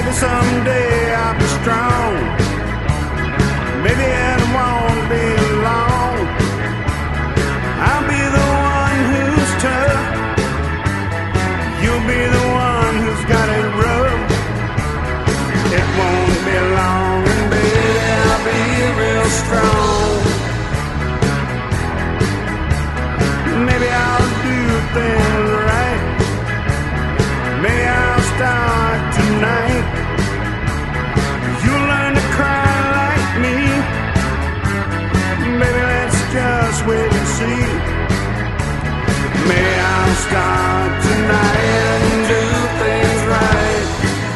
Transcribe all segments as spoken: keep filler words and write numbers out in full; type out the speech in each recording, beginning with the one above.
Maybe someday I'll be strong. Maybe it won't be long. I'll be the one who's tough. You'll be the one who's got it rough. It won't be long, and baby, I'll be real strong. Maybe I'll do things right. Maybe I'll start tonight. You'll learn to cry like me. Maybe let's just wait and see. Maybe I'll start tonight and do things right.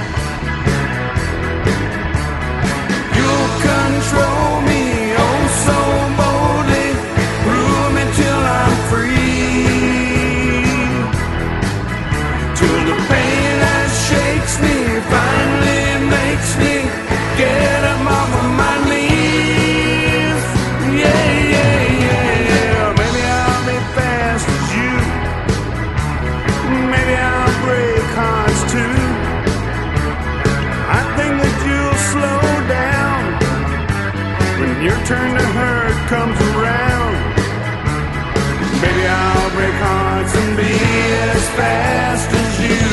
You'll control me oh so boldly. Rule me till I'm free. Till the pain that shakes me finally makes me get up off of my knees. Yeah, yeah, yeah, yeah. Maybe I'll be fast as you. Maybe I'll break hearts too. I think that you'll slow down when your turn to hurt comes around. Maybe I'll break hearts and be as fast as you.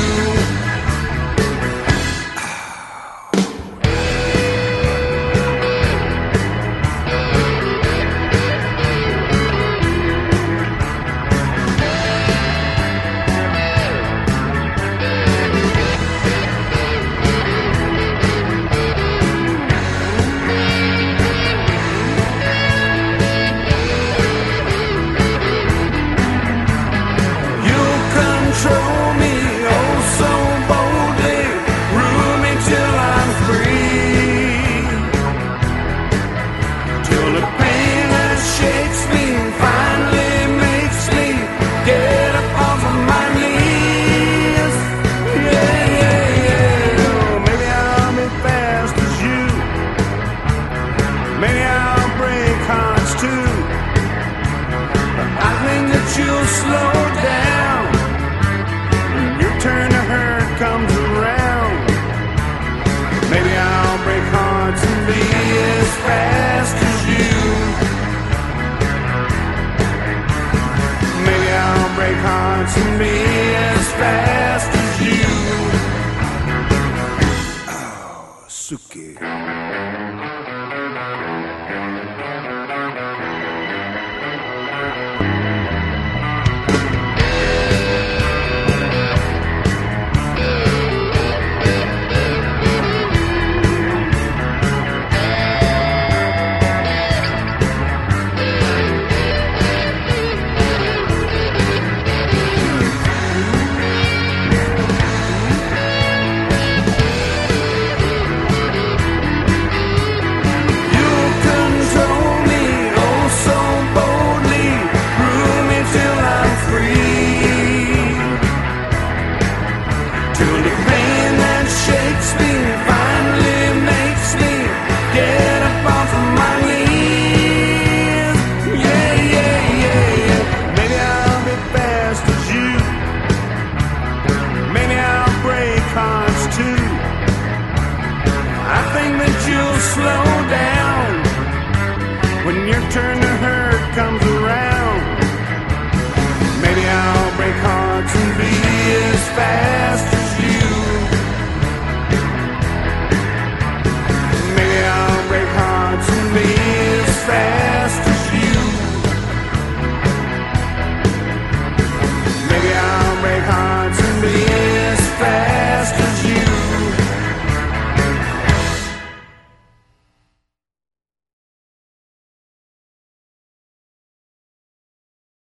Control me oh so boldly. Rule me till I'm free. Till the pain that shakes me finally makes me get up off of my knees. Yeah, yeah, yeah. Maybe I'll be fast as you. Maybe I'll break hearts too. But I think that you'll slow down. Turn to hurt comes around. Maybe I'll break hearts and be as fast as you. Maybe I'll break hearts and be as fast as you. Oh, Suki. Slow down when your turn to hurt comes around.